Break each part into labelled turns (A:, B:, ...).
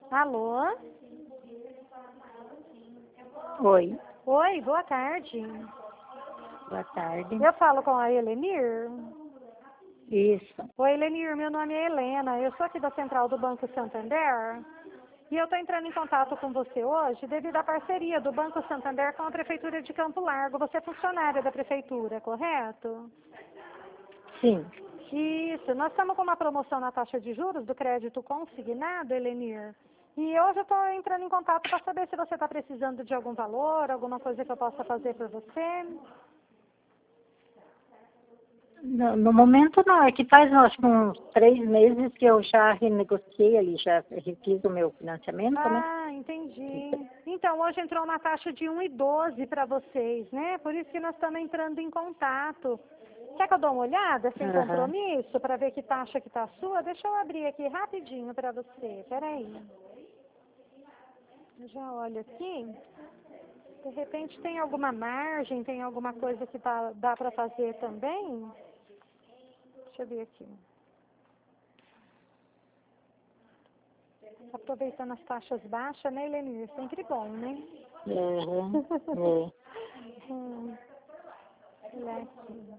A: Alô?
B: Oi,
A: Oi, boa tarde.
B: boa tarde.
A: Eu falo com a Helenir.
B: Isso.
A: Oi, Helenir, meu nome é Helena. Eu sou aqui da Central do Banco Santander. E eu estou entrando em contato com você hoje devido à parceria do Banco Santander com a Prefeitura de Campo Largo. Você é funcionária da Prefeitura, correto?
B: Sim.
A: Isso, nós estamos com uma promoção na taxa de juros do crédito consignado, Helenir. E hoje eu estou entrando em contato para saber se você está precisando de algum valor, alguma coisa que eu possa fazer por você.
B: No momento não, é que faz acho que uns 3 meses que eu já renegociei ali, já refiz o meu financiamento, né?
A: Ah, entendi. Então, hoje entrou uma taxa de 1,12 para vocês, né? Por isso que nós estamos entrando em contato. Quer que eu dou uma olhada, sem
B: Aham.
A: compromisso, para ver que taxa que está a sua? Deixa eu abrir aqui rapidinho para você. Peraí. Eu já olho aqui. De repente tem alguma margem, tem alguma coisa que dá para fazer também? Deixa eu ver aqui. Aproveitando as taxas baixas, né, Helenir? Sempre bom, né?
B: Uhum. É.
A: Hum, olha aqui.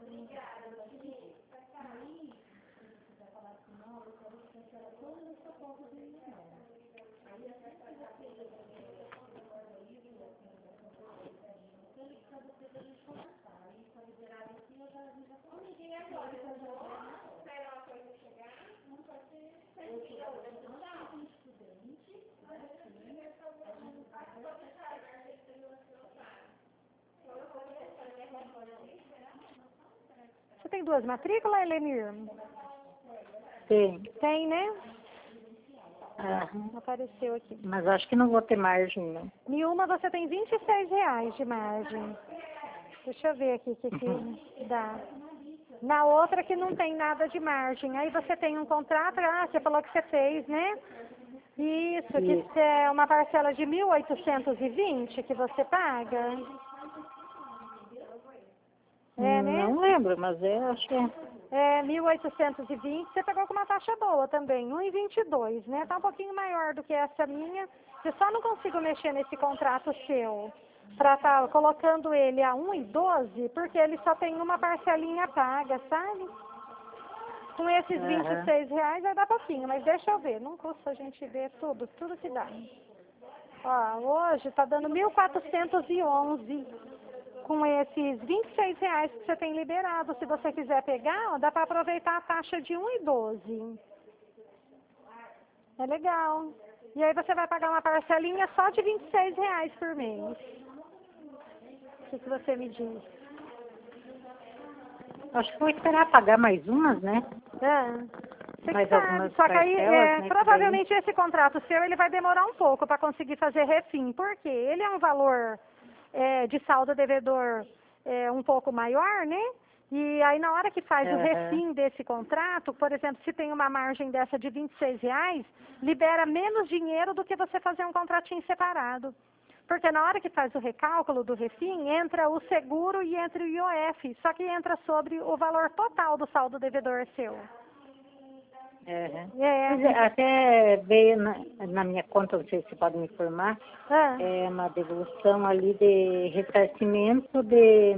A: Você tem 2 matrículas, Helenir?
B: Sim.
A: Tem, né?
B: Aham.
A: Apareceu aqui.
B: Mas acho que não vou ter margem, não.
A: Em uma você tem R$ 26 de margem. Deixa eu ver aqui o
B: Uhum.
A: que dá. Na outra que não tem nada de margem. Aí você tem um contrato, você falou que você fez, né? Isso,
B: Isso.
A: que é uma parcela de 1.820 que você paga. É, né?
B: Não lembro, mas acho que é.
A: É 1.820, você pegou com uma taxa boa também, 1,22, né? Tá um pouquinho maior do que essa minha. Eu só não consigo mexer nesse contrato seu para estar colocando ele a 1,12, porque ele só tem uma parcelinha paga, sabe? Com esses
B: Aham.
A: R$ 26 vai dar pouquinho, mas deixa eu ver, não custa a gente ver tudo que dá. Ó, hoje tá dando 1.411 com esses R$ 26 que você tem liberado. Se você quiser pegar, ó, dá para aproveitar a taxa de 1,12. É legal. E aí você vai pagar uma parcelinha só de R$ 26 por mês. O que você me diz?
B: Acho que vou esperar pagar mais umas, né?
A: Você que
B: Mais
A: sabe.
B: algumas
A: Só que aí,
B: parcelas, né? Que daí.
A: provavelmente esse contrato seu, ele vai demorar um pouco para conseguir fazer refim. Por quê? Ele é um valor de saldo devedor um pouco maior, né? E aí na hora que faz o
B: Aham.
A: refim desse contrato, por exemplo, se tem uma margem dessa de R$ 26, libera menos dinheiro do que você fazer um contratinho separado. Porque na hora que faz o recálculo do refim, entra o seguro e entra o IOF, só que entra sobre o valor total do saldo devedor seu.
B: Uhum.
A: É.
B: Pois é, até veio na minha conta, não sei se você pode me informar,
A: Ah,
B: é uma devolução ali de ressarcimento de,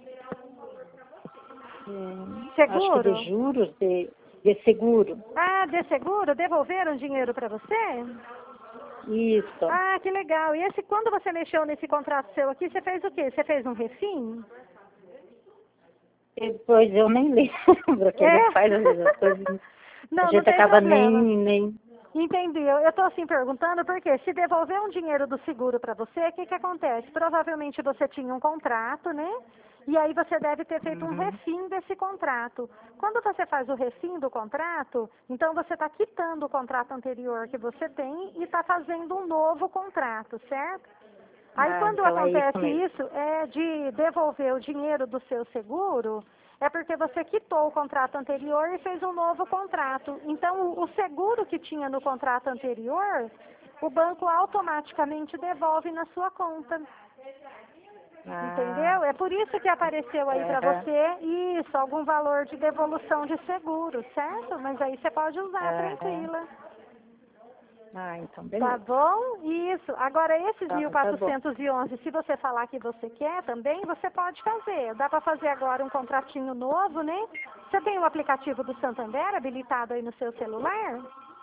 B: acho que de
A: seguro?
B: juros, de seguro.
A: Ah, de seguro? Devolveram dinheiro para você?
B: Isso.
A: Ah, que legal. E esse, quando você mexeu nesse contrato seu aqui, você fez o quê? Você fez um refim?
B: Depois eu nem lembro, que a gente faz às vezes as coisas, a
A: Não, não
B: gente
A: tem
B: acaba
A: problema.
B: nem.
A: Entendi. Eu estou assim perguntando porque se devolver um dinheiro do seguro para você, o que acontece? Provavelmente você tinha um contrato, né? E aí você deve ter feito um
B: Uhum.
A: refim desse contrato. Quando você faz o refim do contrato, então você está quitando o contrato anterior que você tem e está fazendo um novo contrato, certo? Aí
B: Ah,
A: quando
B: então é isso
A: acontece
B: mesmo.
A: isso, é de devolver o dinheiro do seu seguro, é porque você quitou o contrato anterior e fez um novo contrato. Então, o seguro que tinha no contrato anterior, o banco automaticamente devolve na sua conta.
B: Ah,
A: Entendeu? É por isso que apareceu aí para
B: aham,
A: você isso, algum valor de devolução de seguro, certo? Mas aí você pode usar
B: aham,
A: tranquila.
B: Ah, então
A: Tá
B: beleza.
A: bom? Isso. Agora, esses
B: Tá
A: 1.411, se você falar que você quer também, você pode fazer. Dá para fazer agora um contratinho novo, né? Você tem o aplicativo do Santander habilitado aí no seu celular?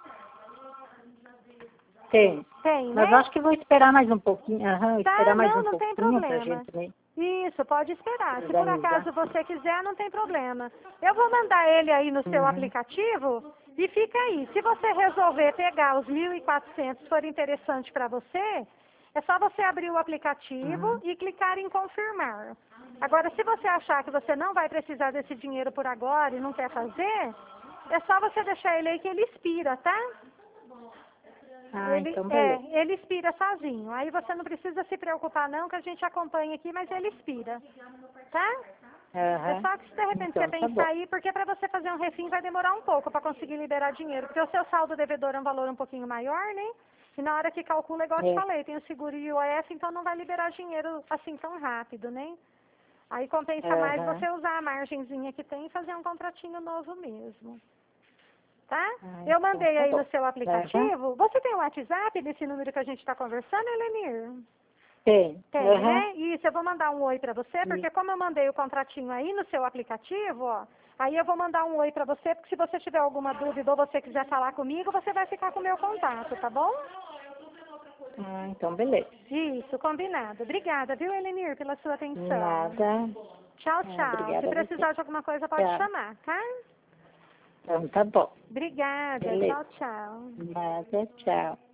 B: Tem.
A: Tem,
B: Mas
A: né?
B: acho que vou esperar mais um pouquinho. Aham,
A: Tá,
B: esperar mais
A: não,
B: um
A: não tem
B: pouquinho pra
A: problema.
B: gente, né,
A: Isso, pode esperar. Se por
B: organizar.
A: acaso você quiser, não tem problema. Eu vou mandar ele aí no seu
B: Uhum.
A: aplicativo e fica aí. Se você resolver pegar os 1.400, for interessante para você, é só você abrir o aplicativo
B: Uhum.
A: e clicar em confirmar. Agora, se você achar que você não vai precisar desse dinheiro por agora e não quer fazer, é só você deixar ele aí que ele expira, tá?
B: Ah, então beleza.
A: Ele expira sozinho. Aí você não precisa se preocupar não, que a gente acompanha aqui, mas ele expira. Tá? É
B: Aham.
A: só que se de repente você
B: Então tá
A: pensar
B: bom.
A: aí, porque para você fazer um refim vai demorar um pouco para conseguir liberar dinheiro, porque o seu saldo devedor é um valor um pouquinho maior, né? E na hora que calcula, igual eu te
B: É.
A: falei, tem o seguro e o IOF, então não vai liberar dinheiro assim tão rápido, né? Aí compensa mais
B: Aham.
A: você usar a margenzinha que tem e fazer um contratinho novo mesmo. Tá?
B: Ah,
A: Eu
B: então
A: mandei
B: tá
A: aí no
B: bom.
A: seu
B: Aham.
A: aplicativo. Você tem o WhatsApp desse número que a gente está conversando, Elenir?
B: Tem.
A: Tem,
B: Aham.
A: né? Isso, eu vou mandar um oi para você, porque como eu mandei o contratinho aí no seu aplicativo, ó, aí eu vou mandar um oi para você, porque se você tiver alguma dúvida ou você quiser falar comigo, você vai ficar com o meu contato, tá bom?
B: Ah, então beleza.
A: Isso, combinado. Obrigada, viu, Elenir, pela sua atenção.
B: Nada.
A: Tchau,
B: Ah,
A: tchau. Se
B: obrigada a você.
A: precisar de alguma coisa, pode
B: Tchau.
A: chamar, tá?
B: Então tá bom.
A: Obrigada.
B: Beleza.
A: Tchau, tchau.
B: Nada, tchau.